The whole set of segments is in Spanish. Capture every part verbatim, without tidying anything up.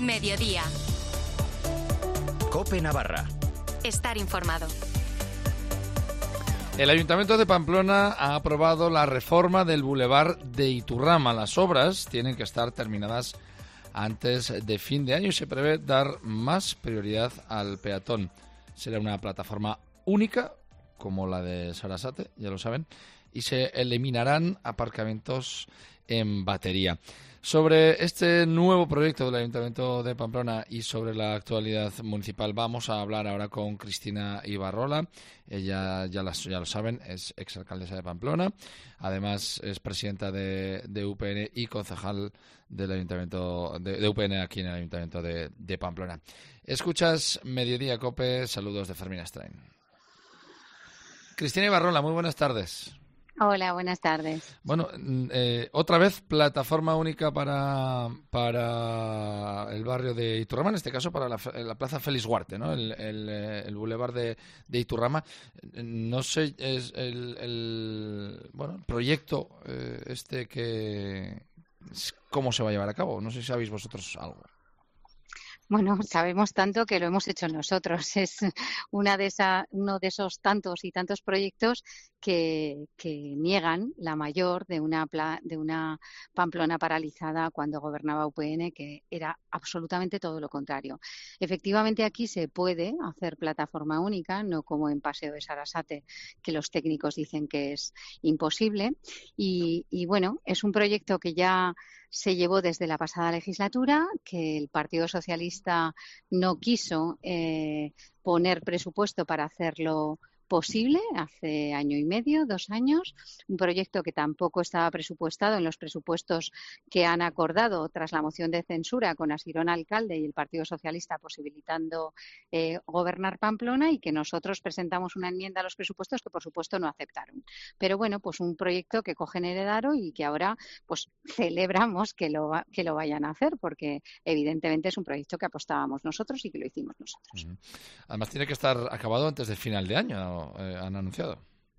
Mediodía. COPE Navarra. Estar informado. El Ayuntamiento de Pamplona ha aprobado la reforma del Boulevard de Iturrama. Las obras tienen que estar terminadas antes de fin de año y se prevé dar más prioridad al peatón. Será una plataforma única, como la de Sarasate, ya lo saben, y se eliminarán aparcamientos en batería. Sobre este nuevo proyecto del Ayuntamiento de Pamplona y sobre la actualidad municipal vamos a hablar ahora con Cristina Ibarrola. Ella, ya, las, ya lo saben, es exalcaldesa de Pamplona. Además, es presidenta de, de U P N y concejal del Ayuntamiento de, de U P N aquí en el Ayuntamiento de, de Pamplona. Escuchas Mediodía COPE. Saludos de Fermín Strain. Cristina Ibarrola, muy buenas tardes. Hola, buenas tardes. Bueno, eh, otra vez plataforma única para para el barrio de Iturrama, en este caso para la, la Plaza Félix Huarte, ¿no? El, el, el Boulevard de, de Iturrama. No sé, es el, el bueno el proyecto eh, este que cómo se va a llevar a cabo. No sé si sabéis vosotros algo. Bueno, sabemos tanto que lo hemos hecho nosotros. Es una de esa, uno de esos tantos y tantos proyectos que, que niegan la mayor de una, pla, de una Pamplona paralizada cuando gobernaba U P N, que era absolutamente todo lo contrario. Efectivamente, aquí se puede hacer plataforma única, no como en Paseo de Sarasate, que los técnicos dicen que es imposible. Y, y bueno, es un proyecto que ya se llevó desde la pasada legislatura, que el Partido Socialista no quiso eh, poner presupuesto para hacerlo posible hace año y medio, dos años, un proyecto que tampoco estaba presupuestado en los presupuestos que han acordado tras la moción de censura con Asirón alcalde y el Partido Socialista posibilitando eh, gobernar Pamplona, y que nosotros presentamos una enmienda a los presupuestos que por supuesto no aceptaron. Pero bueno, pues un proyecto que cogen heredaro y que ahora pues celebramos que lo, que lo vayan a hacer, porque evidentemente es un proyecto que apostábamos nosotros y que lo hicimos nosotros. Uh-huh. Además tiene que estar acabado antes del final de año. Eh, han anunciado.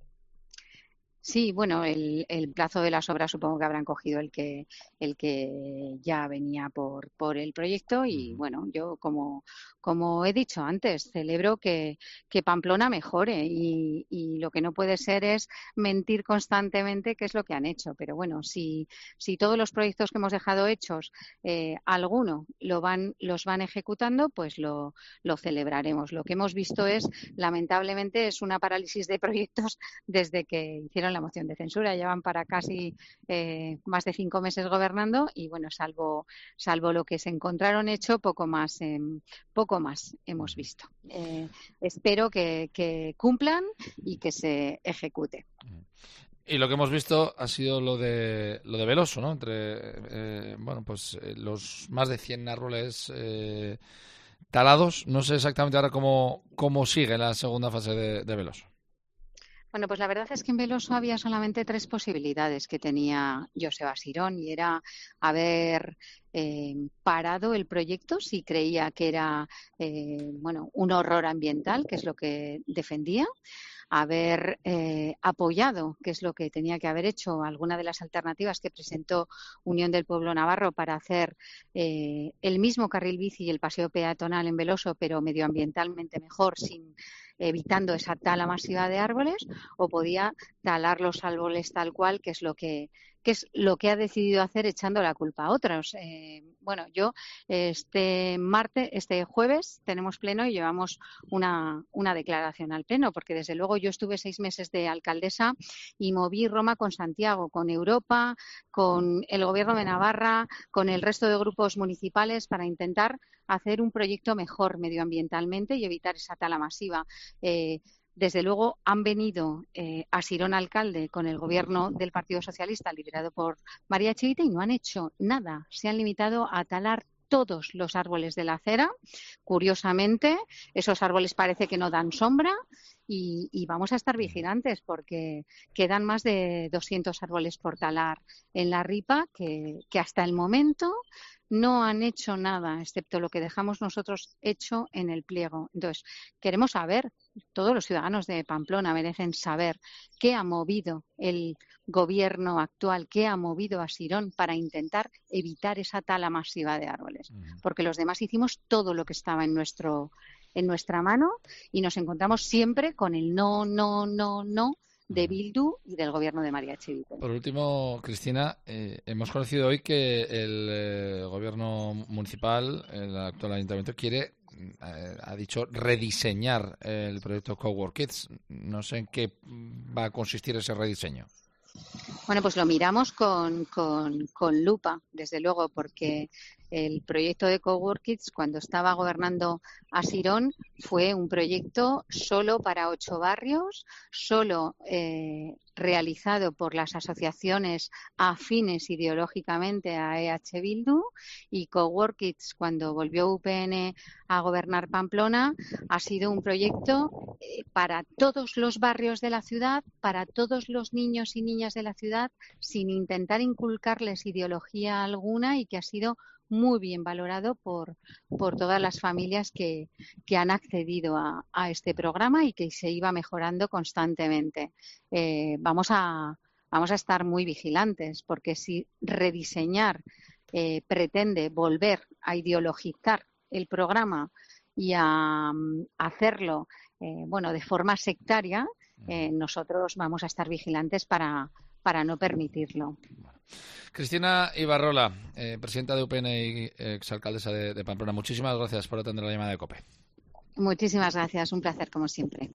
Sí, bueno, el, el plazo de las obras supongo que habrán cogido el que el que ya venía por por el proyecto y uh-huh. Bueno, yo como como he dicho antes, celebro que, que Pamplona mejore y, y lo que no puede ser es mentir constantemente qué es lo que han hecho. Pero bueno, si si todos los proyectos que hemos dejado hechos, eh, alguno lo van los van ejecutando, pues lo lo celebraremos. Lo que hemos visto es, lamentablemente, es una parálisis de proyectos desde que hicieron la moción de censura. Llevan para casi eh, más de cinco meses gobernando y bueno, salvo salvo lo que se encontraron hecho, poco más eh, poco más hemos visto. Eh, espero que, que cumplan y que se ejecute. Y lo que hemos visto ha sido lo de lo de Veloso, ¿no? Entre eh, bueno, pues eh, los más de cien árboles eh, talados. No sé exactamente ahora cómo cómo sigue la segunda fase de, de Veloso. Bueno, pues la verdad es que en Veloso había solamente tres posibilidades que tenía Joseba Sirón, y era haber eh, parado el proyecto si creía que era eh, bueno, un horror ambiental, que es lo que defendía, haber eh, apoyado, que es lo que tenía que haber hecho, alguna de las alternativas que presentó Unión del Pueblo Navarro para hacer eh, el mismo carril bici y el paseo peatonal en Veloso, pero medioambientalmente mejor, sin evitando esa tala masiva de árboles, o podía talar los árboles tal cual, que es lo que que es lo que ha decidido hacer echando la culpa a otros. Eh, bueno, yo este martes, este jueves tenemos pleno y llevamos una, una declaración al pleno, porque desde luego yo estuve seis meses de alcaldesa y moví Roma con Santiago, con Europa, con el Gobierno de Navarra, con el resto de grupos municipales para intentar hacer un proyecto mejor medioambientalmente y evitar esa tala masiva. Eh, Desde luego han venido eh, a Sirón alcalde con el gobierno del Partido Socialista liderado por María Chivite y no han hecho nada. Se han limitado a talar todos los árboles de la acera. Curiosamente, esos árboles parece que no dan sombra y, y vamos a estar vigilantes porque quedan más de doscientos árboles por talar en la ripa que, que hasta el momento no han hecho nada, excepto lo que dejamos nosotros hecho en el pliego. Entonces, queremos saber, todos los ciudadanos de Pamplona merecen saber qué ha movido el gobierno actual, qué ha movido a Sirón para intentar evitar esa tala masiva de árboles. Porque los demás hicimos todo lo que estaba en nuestro en nuestra mano y nos encontramos siempre con el no, no, no, no de Bildu y del gobierno de María Echevite. Por último, Cristina, eh, hemos conocido hoy que el eh, gobierno municipal, el actual ayuntamiento, quiere, eh, ha dicho, rediseñar el proyecto Cowork Kids. No sé en qué va a consistir ese rediseño. Bueno, pues lo miramos con, con, con lupa, desde luego, porque el proyecto de Cowork Kids, cuando estaba gobernando Asirón, fue un proyecto solo para ocho barrios, solo eh, realizado por las asociaciones afines ideológicamente a E H Bildu, y Cowork Kids, cuando volvió U P N a gobernar Pamplona, ha sido un proyecto eh, para todos los barrios de la ciudad, para todos los niños y niñas de la ciudad, sin intentar inculcarles ideología alguna, y que ha sido muy bien valorado por, por todas las familias que, que han accedido a, a este programa y que se iba mejorando constantemente. Eh, vamos a, vamos a estar muy vigilantes, porque si rediseñar eh, pretende volver a ideologizar el programa y a, a hacerlo eh, bueno, de forma sectaria, eh, nosotros vamos a estar vigilantes para, para no permitirlo. Cristina Ibarrola, eh, presidenta de U P N y exalcaldesa de, de Pamplona, muchísimas gracias por atender la llamada de COPE. Muchísimas gracias, un placer como siempre.